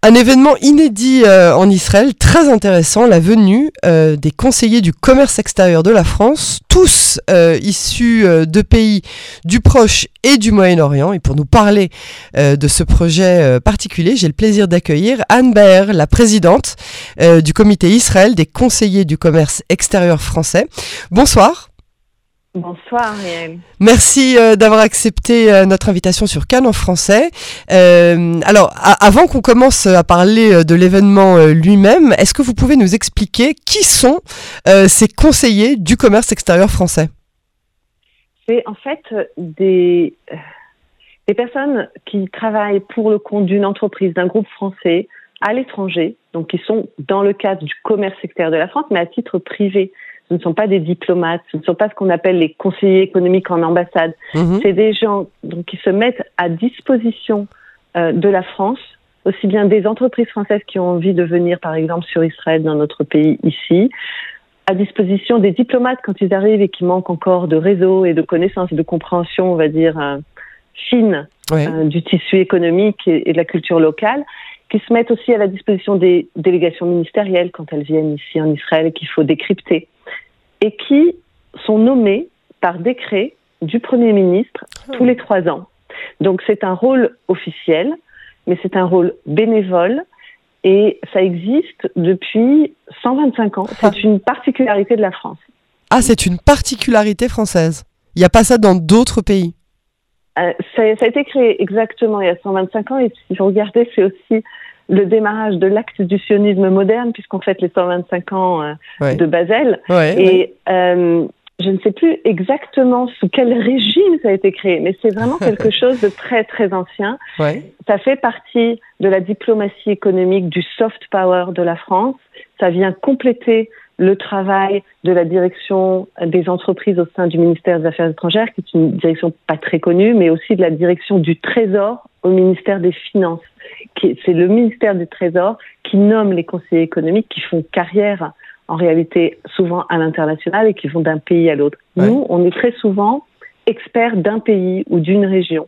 Un événement inédit en Israël, très intéressant, la venue des conseillers du commerce extérieur de la France, tous issus de pays du Proche et du Moyen-Orient. Et pour nous parler de ce projet particulier, j'ai le plaisir d'accueillir Anne Baer, la présidente du comité Israël des conseillers du commerce extérieur français. Bonsoir. Bonsoir, Réal. Merci d'avoir accepté notre invitation sur Cannes en français. Alors, avant qu'on commence à parler de l'événement lui-même, est-ce que vous pouvez nous expliquer qui sont ces conseillers du commerce extérieur français ? C'est en fait des personnes qui travaillent pour le compte d'une entreprise, d'un groupe français à l'étranger, donc qui sont dans le cadre du commerce extérieur de la France, mais à titre privé. Ce ne sont pas des diplomates, ce ne sont pas ce qu'on appelle les conseillers économiques en ambassade. C'est des gens donc, qui se mettent à disposition de la France, aussi bien des entreprises françaises qui ont envie de venir, par exemple, sur Israël, dans notre pays ici, à disposition des diplomates quand ils arrivent et qui manquent encore de réseau et de connaissances et de compréhension, on va dire, fine du tissu économique et de la culture locale, qui se mettent aussi à la disposition des délégations ministérielles quand elles viennent ici en Israël et qu'il faut décrypter, et qui sont nommés par décret du Premier ministre tous les 3 ans. Donc c'est un rôle officiel, mais c'est un rôle bénévole, et ça existe depuis 125 ans. C'est une particularité de la France. Ah, c'est une particularité française. Il n'y a pas ça dans d'autres pays. Ça a été créé exactement il y a 125 ans, et si vous regardez, c'est aussi le démarrage de l'acte du sionisme moderne, puisqu'on fête les 125 ans de Basel. Je ne sais plus exactement sous quel régime ça a été créé, mais c'est vraiment quelque chose de très, très ancien. Ça fait partie de la diplomatie économique, du soft power de la France. Ça vient compléter le travail de la direction des entreprises au sein du ministère des Affaires étrangères, qui est une direction pas très connue, mais aussi de la direction du Trésor au ministère des Finances. C'est le ministère du Trésor qui nomme les conseillers économiques qui font carrière, en réalité, souvent à l'international et qui vont d'un pays à l'autre. Nous, on est très souvent experts d'un pays ou d'une région.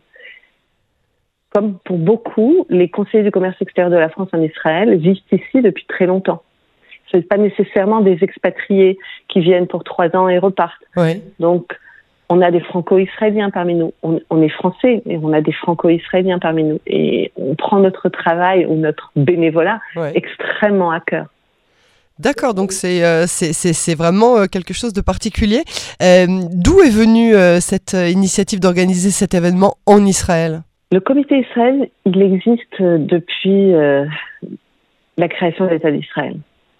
Comme pour beaucoup, les conseillers du commerce extérieur de la France en Israël vivent ici depuis très longtemps. Ce n'est pas nécessairement des expatriés qui viennent pour 3 ans et repartent. Donc, on a des franco-israéliens parmi nous. On est français, mais on a des franco-israéliens parmi nous. Et on prend notre travail ou notre bénévolat extrêmement à cœur. D'accord, donc c'est vraiment quelque chose de particulier. D'où est venue cette initiative d'organiser cet événement en Israël ? Le comité Israël, il existe depuis la création de l'État d'Israël.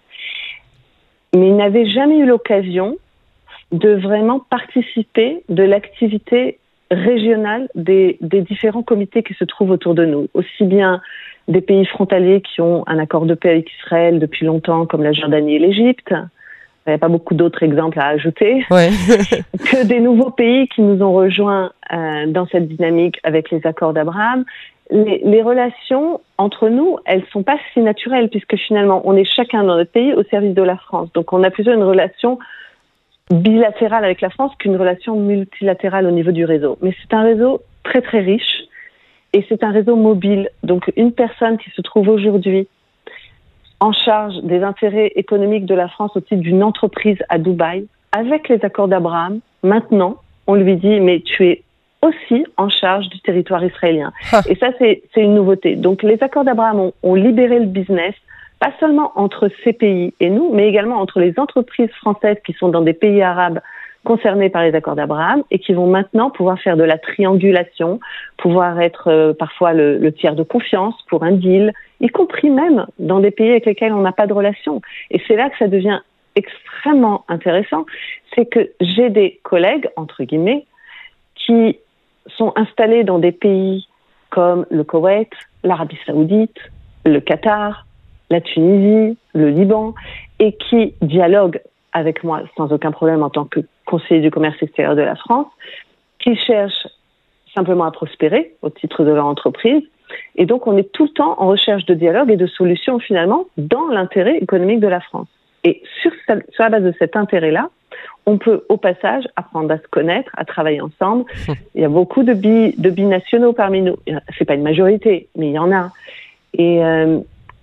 Mais il n'avait jamais eu l'occasion de vraiment participer de l'activité régionale des différents comités qui se trouvent autour de nous. Aussi bien des pays frontaliers qui ont un accord de paix avec Israël depuis longtemps, comme la Jordanie et l'Égypte. Il n'y a pas beaucoup d'autres exemples à ajouter. Que des nouveaux pays qui nous ont rejoints dans cette dynamique avec les accords d'Abraham. Les relations entre nous, elles sont pas si naturelles, puisque finalement, on est chacun dans notre pays au service de la France. Donc, on a plutôt une relation bilatérale avec la France qu'une relation multilatérale au niveau du réseau. Mais c'est un réseau très, très riche et c'est un réseau mobile. Donc, une personne qui se trouve aujourd'hui en charge des intérêts économiques de la France au titre d'une entreprise à Dubaï, avec les accords d'Abraham, maintenant, on lui dit, mais tu es aussi en charge du territoire israélien. Et ça, c'est une nouveauté. Donc, les accords d'Abraham ont libéré le business, pas seulement entre ces pays et nous, mais également entre les entreprises françaises qui sont dans des pays arabes concernés par les accords d'Abraham et qui vont maintenant pouvoir faire de la triangulation, pouvoir être parfois le tiers de confiance pour un deal, y compris même dans des pays avec lesquels on n'a pas de relation. Et c'est là que ça devient extrêmement intéressant, c'est que j'ai des collègues, entre guillemets, qui sont installés dans des pays comme le Koweït, l'Arabie Saoudite, le Qatar, la Tunisie, le Liban, et qui dialoguent avec moi sans aucun problème en tant que conseiller du commerce extérieur de la France, qui cherchent simplement à prospérer au titre de leur entreprise. Et donc, on est tout le temps en recherche de dialogue et de solutions, finalement, dans l'intérêt économique de la France. Et sur la base de cet intérêt-là, on peut, au passage, apprendre à se connaître, à travailler ensemble. Il y a beaucoup de binationaux parmi nous. C'est pas une majorité, mais il y en a. Et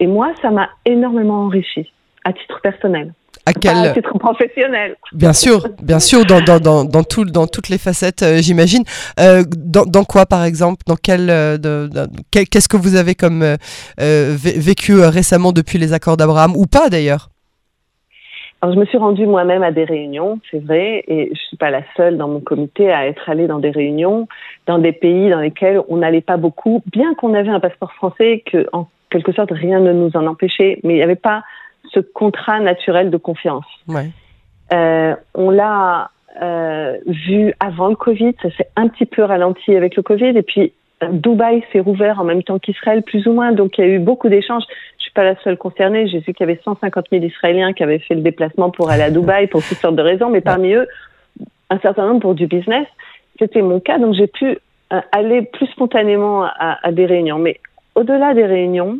Et moi, ça m'a énormément enrichi, à titre personnel. À titre professionnel. Bien sûr, dans toutes les facettes, j'imagine. Dans quoi, par exemple? Dans qu'est-ce que vous avez comme vécu récemment depuis les accords d'Abraham, ou pas d'ailleurs? Alors, je me suis rendue moi-même à des réunions, c'est vrai, et je suis pas la seule dans mon comité à être allée dans des réunions, dans des pays dans lesquels on n'allait pas beaucoup, bien qu'on avait un passeport français, que en quelque sorte rien ne nous en empêchait, mais il n'y avait pas ce contrat naturel de confiance. Ouais. On l'a vu avant le Covid, ça s'est un petit peu ralenti avec le Covid, et puis Dubaï s'est rouvert en même temps qu'Israël, plus ou moins, donc il y a eu beaucoup d'échanges. Je suis pas la seule concernée, j'ai vu qu'il y avait 150 000 Israéliens qui avaient fait le déplacement pour aller à Dubaï pour toutes sortes de raisons, mais parmi eux, un certain nombre pour du business. C'était mon cas, donc j'ai pu aller plus spontanément à des réunions. Mais au-delà des réunions,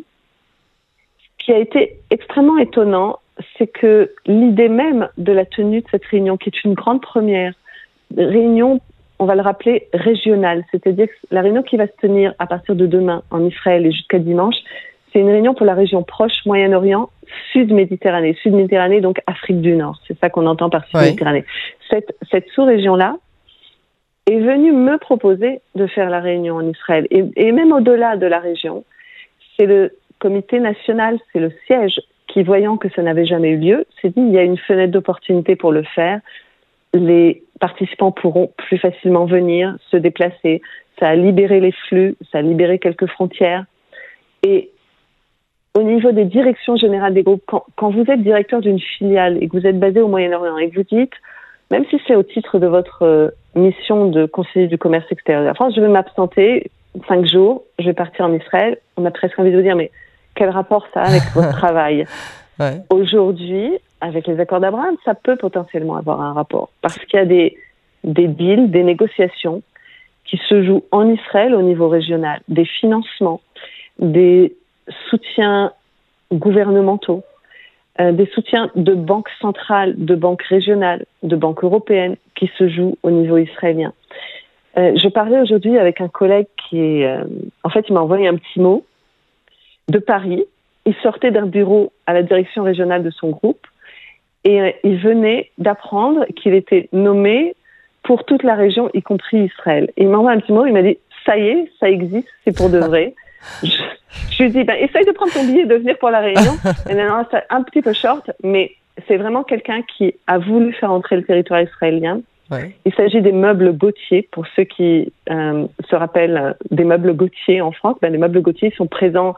ce qui a été extrêmement étonnant, c'est que l'idée même de la tenue de cette réunion, qui est une grande première, réunion, on va le rappeler, régionale, c'est-à-dire que la réunion qui va se tenir à partir de demain en Israël et jusqu'à dimanche, c'est une réunion pour la région proche, Moyen-Orient, Sud-Méditerranée. Sud-Méditerranée, donc Afrique du Nord. C'est ça qu'on entend par Sud-Méditerranée. Cette sous-région-là est venue me proposer de faire la réunion en Israël. Et même au-delà de la région, c'est le comité national, c'est le siège qui, voyant que ça n'avait jamais eu lieu, s'est dit il y a une fenêtre d'opportunité pour le faire. Les participants pourront plus facilement venir, se déplacer. Ça a libéré les flux, ça a libéré quelques frontières. Et au niveau des directions générales des groupes, quand vous êtes directeur d'une filiale et que vous êtes basé au Moyen-Orient et que vous dites, même si c'est au titre de votre mission de conseiller du commerce extérieur de la France, je vais m'absenter 5 jours, je vais partir en Israël, on a presque envie de vous dire, mais quel rapport ça a avec votre travail? Ouais. Aujourd'hui, avec les accords d'Abraham, ça peut potentiellement avoir un rapport, parce qu'il y a des deals, des négociations qui se jouent en Israël au niveau régional, des financements, des soutiens gouvernementaux, des soutiens de banques centrales, de banques régionales, de banques européennes qui se jouent au niveau israélien. Je parlais aujourd'hui avec un collègue qui en fait, il m'a envoyé un petit mot de Paris. Il sortait d'un bureau à la direction régionale de son groupe et il venait d'apprendre qu'il était nommé pour toute la région, y compris Israël. Et il m'a envoyé un petit mot, il m'a dit « ça y est, ça existe, c'est pour de vrai ». Je lui dis, essaye de prendre ton billet et de venir pour la réunion. Et non, c'est un petit peu short, mais c'est vraiment quelqu'un qui a voulu faire entrer le territoire israélien. Ouais. Il s'agit des meubles Gauthier. Pour ceux qui se rappellent des meubles Gauthier en France, les meubles Gauthier sont présents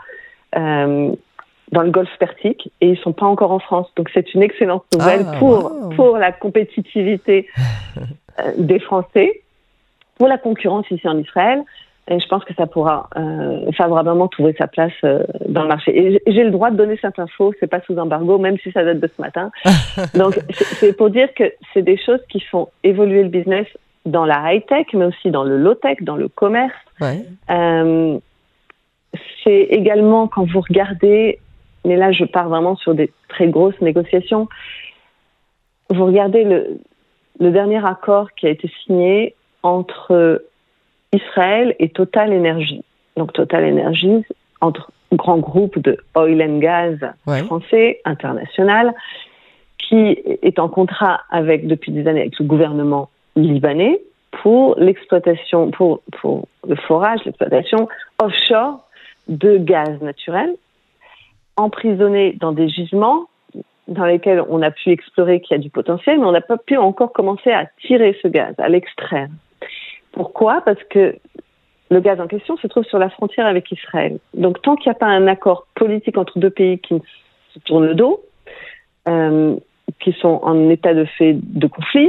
dans le Golfe Persique et ils ne sont pas encore en France. Donc c'est une excellente nouvelle pour la compétitivité des Français, pour la concurrence ici en Israël. Et je pense que ça pourra favorablement trouver sa place dans le marché. Et j'ai le droit de donner cette info, c'est pas sous embargo, même si ça date de ce matin. Donc c'est pour dire que c'est des choses qui font évoluer le business dans la high-tech, mais aussi dans le low-tech, dans le commerce. Ouais. C'est également quand vous regardez, mais là je pars vraiment sur des très grosses négociations, vous regardez le dernier accord qui a été signé entre Israël et Total Energy. Donc Total Energy, entre grands groupes de oil and gas français, international, qui est en contrat depuis des années avec le gouvernement libanais pour l'exploitation, pour le forage, l'exploitation offshore de gaz naturel, emprisonné dans des gisements dans lesquels on a pu explorer qu'il y a du potentiel, mais on n'a pas pu encore commencer à tirer ce gaz, à l'extraire. Pourquoi ? Parce que le gaz en question se trouve sur la frontière avec Israël. Donc, tant qu'il n'y a pas un accord politique entre deux pays qui se tournent le dos, qui sont en état de fait de conflit,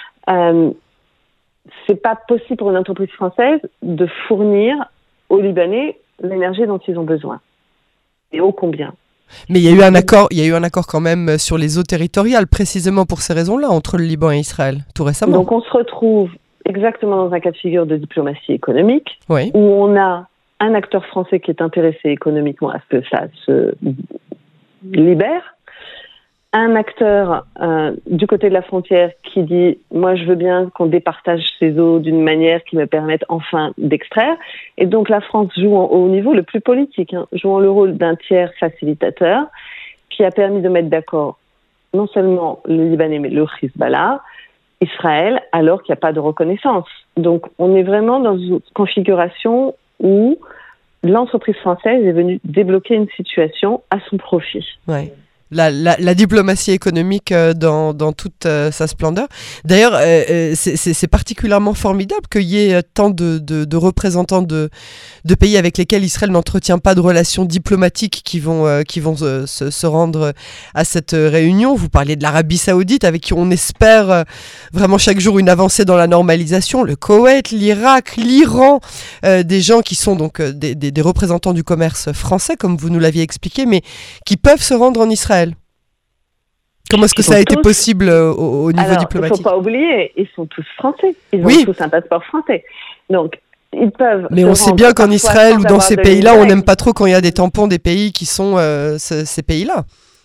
c'est pas possible pour une entreprise française de fournir aux Libanais l'énergie dont ils ont besoin. Et ô combien. Mais il y a eu un accord quand même sur les eaux territoriales, précisément pour ces raisons-là, entre le Liban et Israël, tout récemment. Donc, on se retrouve exactement dans un cas de figure de diplomatie économique, où on a un acteur français qui est intéressé économiquement à ce que ça se libère, un acteur du côté de la frontière qui dit « moi je veux bien qu'on départage ces eaux d'une manière qui me permette enfin d'extraire ». Et donc la France joue au niveau le plus politique, jouant le rôle d'un tiers facilitateur qui a permis de mettre d'accord non seulement le Libanais mais le Hezbollah, Israël, alors qu'il n'y a pas de reconnaissance. Donc on est vraiment dans une configuration où l'entreprise française est venue débloquer une situation à son profit. Ouais. La diplomatie économique dans toute sa splendeur. D'ailleurs, c'est particulièrement formidable qu'il y ait tant de représentants de pays avec lesquels Israël n'entretient pas de relations diplomatiques qui vont se rendre à cette réunion. Vous parliez de l'Arabie Saoudite, avec qui on espère vraiment chaque jour une avancée dans la normalisation. Le Koweït, l'Irak, l'Iran, des gens qui sont donc des représentants du commerce français, comme vous nous l'aviez expliqué, mais qui peuvent se rendre en Israël. Comment est-ce que ça a été possible au niveau diplomatique ? Il ne faut pas oublier, ils sont tous français. Ils ont tous un passeport français. Donc, ils peuvent. Mais on sait bien qu'en Israël ou dans ces pays-là, on n'aime pas trop quand il y a des tampons des pays qui sont ces pays-là.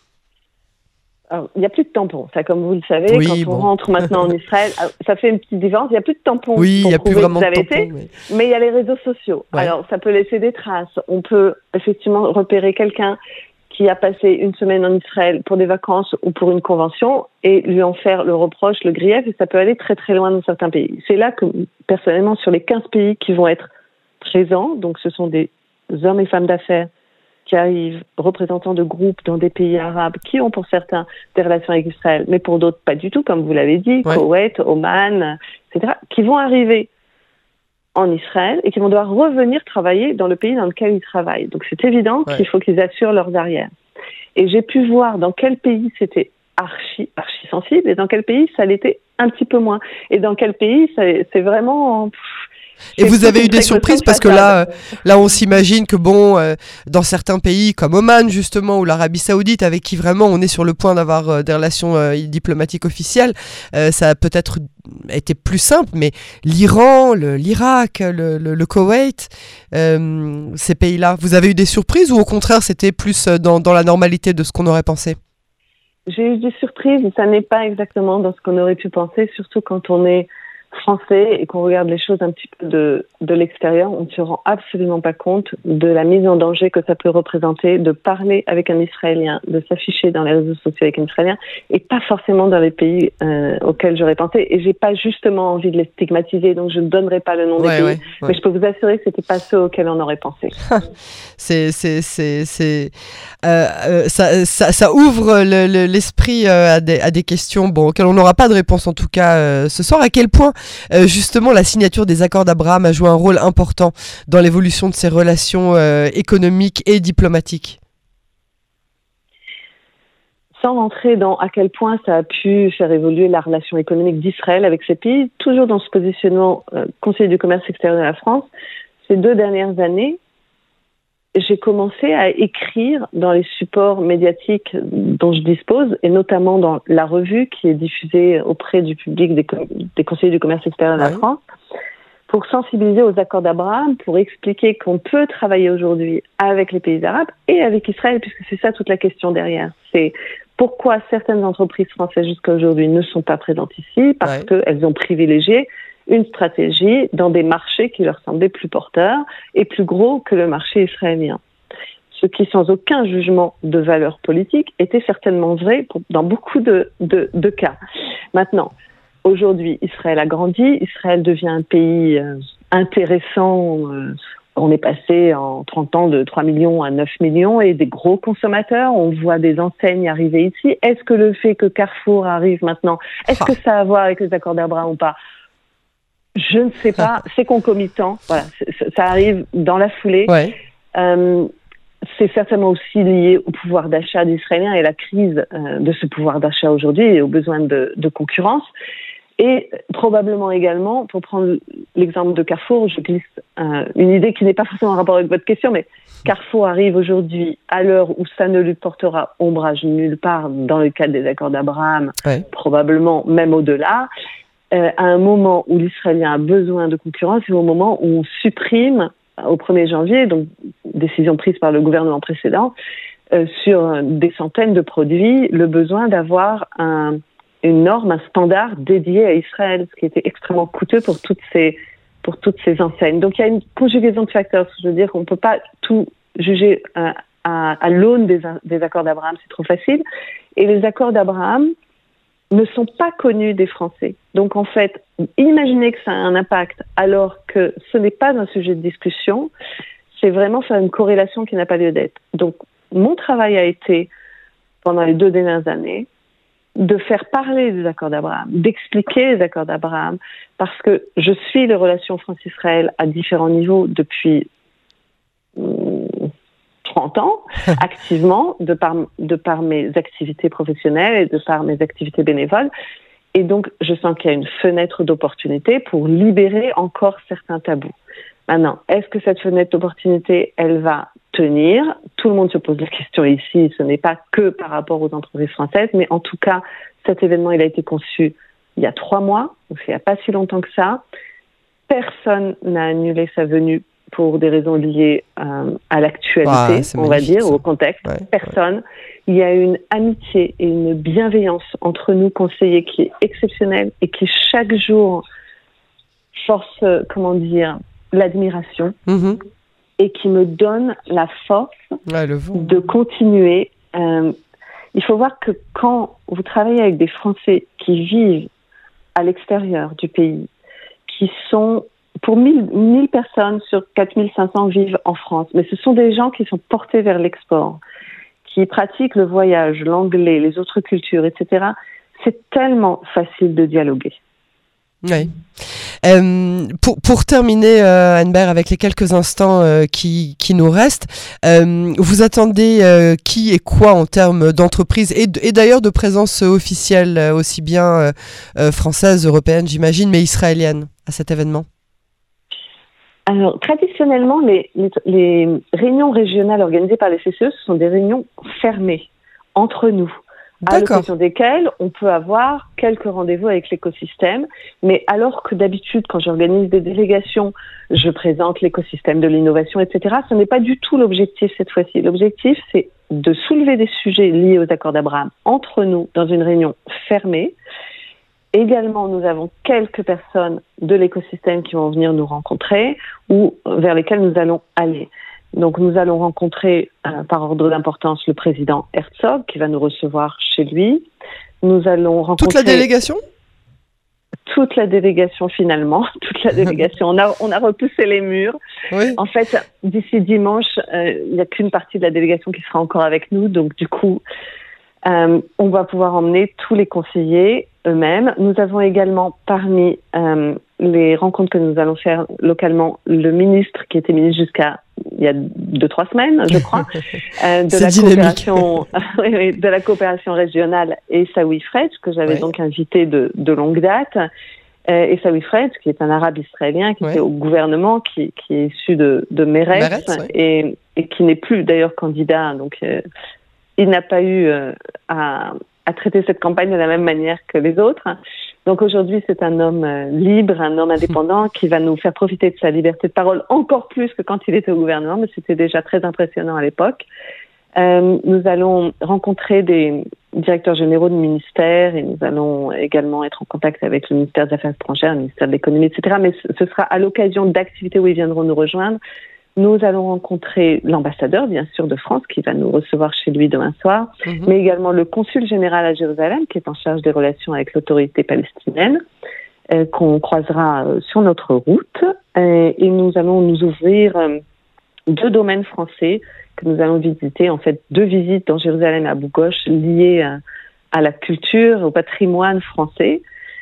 Alors, il n'y a plus de tampons. Ça, comme vous le savez, quand on rentre maintenant en Israël, ça fait une petite différence. Il n'y a plus de tampons. Oui, il n'y a plus vraiment de tampons. Mais il y a les réseaux sociaux. Ouais. Alors, ça peut laisser des traces. On peut effectivement repérer quelqu'un qui a passé une semaine en Israël pour des vacances ou pour une convention et lui en faire le reproche, le grief, et ça peut aller très très loin dans certains pays. C'est là que, personnellement, sur les 15 pays qui vont être présents, donc ce sont des hommes et femmes d'affaires qui arrivent, représentants de groupes dans des pays arabes, qui ont pour certains des relations avec Israël, mais pour d'autres pas du tout, comme vous l'avez dit, Koweït, Oman, etc., qui vont arriver en Israël et qui vont devoir revenir travailler dans le pays dans lequel ils travaillent. Donc c'est évident qu'il faut qu'ils assurent leurs arrières. Et j'ai pu voir dans quel pays c'était archi sensible et dans quel pays ça l'était un petit peu moins. Et dans quel pays c'est vraiment... Et vous avez eu des surprises parce que là on s'imagine que dans certains pays comme Oman justement ou l'Arabie Saoudite avec qui vraiment on est sur le point d'avoir des relations diplomatiques officielles, ça a peut-être été plus simple, mais l'Iran, l'Irak, le Koweït, ces pays-là, vous avez eu des surprises ou au contraire c'était plus dans la normalité de ce qu'on aurait pensé ? J'ai eu des surprises, ça n'est pas exactement dans ce qu'on aurait pu penser, surtout quand on est français et qu'on regarde les choses un petit peu de l'extérieur, on ne se rend absolument pas compte de la mise en danger que ça peut représenter de parler avec un Israélien, de s'afficher dans les réseaux sociaux avec un Israélien et pas forcément dans les pays auxquels j'aurais pensé. Et j'ai pas justement envie de les stigmatiser, donc je ne donnerai pas le nom des pays. Mais je peux vous assurer que c'était pas ceux auxquels on aurait pensé. Ça ouvre l'esprit à des questions auxquelles on n'aura pas de réponse en tout cas ce soir. À quel point justement la signature des accords d'Abraham a joué un rôle important dans l'évolution de ces relations économiques et diplomatiques? Sans rentrer dans à quel point ça a pu faire évoluer la relation économique d'Israël avec ces pays, toujours dans ce positionnement conseiller du commerce extérieur de la France, ces 2 dernières années, j'ai commencé à écrire dans les supports médiatiques dont je dispose, et notamment dans la revue qui est diffusée auprès du public des conseillers du commerce extérieur de la France, pour sensibiliser aux accords d'Abraham, pour expliquer qu'on peut travailler aujourd'hui avec les pays arabes et avec Israël, puisque c'est ça toute la question derrière. C'est pourquoi certaines entreprises françaises jusqu'à aujourd'hui ne sont pas présentes ici, parce qu'elles ont privilégié une stratégie dans des marchés qui leur semblaient plus porteurs et plus gros que le marché israélien. Ce qui, sans aucun jugement de valeur politique, était certainement vrai dans beaucoup de cas. Maintenant, aujourd'hui, Israël a grandi, Israël devient un pays intéressant. On est passé en 30 ans de 3 millions à 9 millions et des gros consommateurs. On voit des enseignes arriver ici. Est-ce que le fait que Carrefour arrive maintenant, est-ce que ça a à voir avec les accords d'Abraham ou pas ? Je ne sais pas, c'est concomitant. Voilà, ça arrive dans la foulée. C'est certainement aussi lié au pouvoir d'achat des Israéliens et la crise de ce pouvoir d'achat aujourd'hui et aux besoins de concurrence. Et probablement également, pour prendre l'exemple de Carrefour, je glisse une idée qui n'est pas forcément en rapport avec votre question, mais Carrefour arrive aujourd'hui à l'heure où ça ne lui portera ombrage nulle part dans le cadre des accords d'Abraham, probablement même au-delà. À un moment où l'Israélien a besoin de concurrence et au moment où on supprime, au 1er janvier, donc décision prise par le gouvernement précédent, sur des centaines de produits, le besoin d'avoir une norme, un standard dédié à Israël, ce qui était extrêmement coûteux pour toutes ces enseignes. Donc il y a une conjugaison de facteurs. Je veux dire qu'on ne peut pas tout juger à l'aune des accords d'Abraham, c'est trop facile. Et les accords d'Abraham ne sont pas connus des Français. Donc en fait, imaginez que ça a un impact alors que ce n'est pas un sujet de discussion, c'est vraiment faire une corrélation qui n'a pas lieu d'être. Donc mon travail a été, pendant les 2 dernières années, de faire parler des accords d'Abraham, d'expliquer les accords d'Abraham, parce que je suis les relations France-Israël à différents niveaux depuis 30 ans, activement, de par mes activités professionnelles et de par mes activités bénévoles. Et donc, je sens qu'il y a une fenêtre d'opportunité pour libérer encore certains tabous. Maintenant, est-ce que cette fenêtre d'opportunité, elle va tenir? Tout le monde se pose la question ici, ce n'est pas que par rapport aux entreprises françaises, mais en tout cas, cet événement, il a été conçu il y a 3 mois, donc il n'y a pas si longtemps que ça. Personne n'a annulé sa venue pour des raisons liées à l'actualité, on va dire, ou au contexte. Ouais, personne. Ouais. Il y a une amitié et une bienveillance entre nous, conseillers, qui est exceptionnelle et qui, chaque jour, force, l'admiration et qui me donne la force de continuer. Il faut voir que quand vous travaillez avec des Français qui vivent à l'extérieur du pays, qui sont, pour 1000 personnes sur 4500 vivent en France, mais ce sont des gens qui sont portés vers l'export, qui pratiquent le voyage, l'anglais, les autres cultures, etc. C'est tellement facile de dialoguer. Oui. Pour terminer, Anne-Bert, avec les quelques instants qui nous restent, vous attendez qui et quoi en termes d'entreprise et d'ailleurs de présence officielle, aussi bien française, européenne, j'imagine, mais israélienne, à cet événement? Alors, traditionnellement, les réunions régionales organisées par les CCE, ce sont des réunions fermées entre nous. À l'occasion desquelles on peut avoir quelques rendez-vous avec l'écosystème, mais alors que d'habitude, quand j'organise des délégations, je présente l'écosystème de l'innovation, etc., ce n'est pas du tout l'objectif cette fois-ci. L'objectif, c'est de soulever des sujets liés aux accords d'Abraham entre nous dans une réunion fermée. Également, nous avons quelques personnes de l'écosystème qui vont venir nous rencontrer ou vers lesquelles nous allons aller. Donc, nous allons rencontrer, par ordre d'importance, le président Herzog, qui va nous recevoir chez lui. Nous allons rencontrer... Toute la délégation ? Toute la délégation, finalement. Toute la délégation. On a repoussé les murs. Oui. En fait, d'ici dimanche, il n'y a qu'une partie de la délégation qui sera encore avec nous. Donc, du coup, on va pouvoir emmener tous les conseillers eux-mêmes. Nous avons également, parmi les rencontres que nous allons faire localement, le ministre qui était ministre jusqu'à il y a 2-3 semaines, je crois, de la coopération régionale, Essaoui Frej, que j'avais donc invité de longue date. Essaoui Frej, qui est un arabe israélien, qui était au gouvernement, qui est issu de Meretz, et qui n'est plus d'ailleurs candidat. Donc, il n'a pas eu à traiter cette campagne de la même manière que les autres. Donc aujourd'hui, c'est un homme libre, un homme indépendant qui va nous faire profiter de sa liberté de parole encore plus que quand il était au gouvernement, mais c'était déjà très impressionnant à l'époque. Nous allons rencontrer des directeurs généraux de ministères et nous allons également être en contact avec le ministère des Affaires étrangères, le ministère de l'économie, etc. Mais ce sera à l'occasion d'activités où ils viendront nous rejoindre. Nous allons rencontrer l'ambassadeur, bien sûr, de France, qui va nous recevoir chez lui demain soir, mais également le consul général à Jérusalem, qui est en charge des relations avec l'autorité palestinienne, qu'on croisera sur notre route. Et nous allons nous ouvrir 2 domaines français que nous allons visiter, en fait 2 visites dans Jérusalem à Bougosh liées à la culture, au patrimoine français.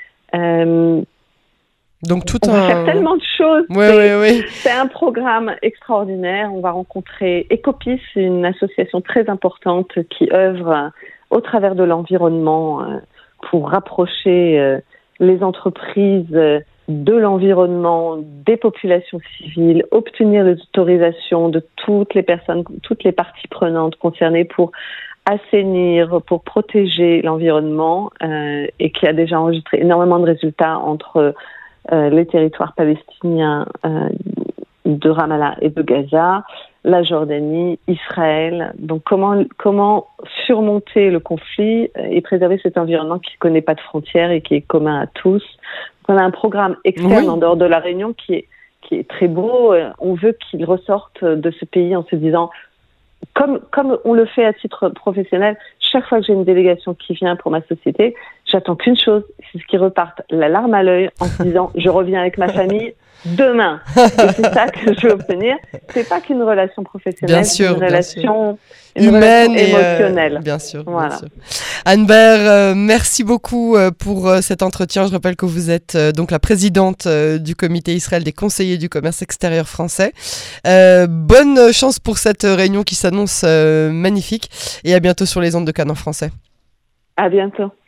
Donc on va faire tellement de choses. C'est un programme extraordinaire. On va rencontrer Ecopis, une association très importante qui œuvre au travers de l'environnement pour rapprocher les entreprises de l'environnement, des populations civiles, obtenir les autorisations de toutes les personnes, toutes les parties prenantes concernées pour assainir, pour protéger l'environnement et qui a déjà enregistré énormément de résultats entre les territoires palestiniens de Ramallah et de Gaza, la Jordanie, Israël. Donc comment surmonter le conflit et préserver cet environnement qui ne connaît pas de frontières et qui est commun à tous. Donc on a un programme externe en dehors de la Réunion qui est très beau. On veut qu'il ressorte de ce pays en se disant, comme on le fait à titre professionnel, chaque fois que j'ai une délégation qui vient pour ma société, j'attends qu'une chose, c'est ce qu'ils repartent la larme à l'œil en se disant je reviens avec ma famille demain. Et c'est ça que je veux obtenir. C'est pas qu'une relation professionnelle, c'est une relation humaine et émotionnelle. Bien sûr. Anne-Bert, merci beaucoup pour cet entretien. Je rappelle que vous êtes donc la présidente du comité Israël des conseillers du commerce extérieur français. Bonne chance pour cette réunion qui s'annonce magnifique et à bientôt sur les ondes de Canon français. À bientôt.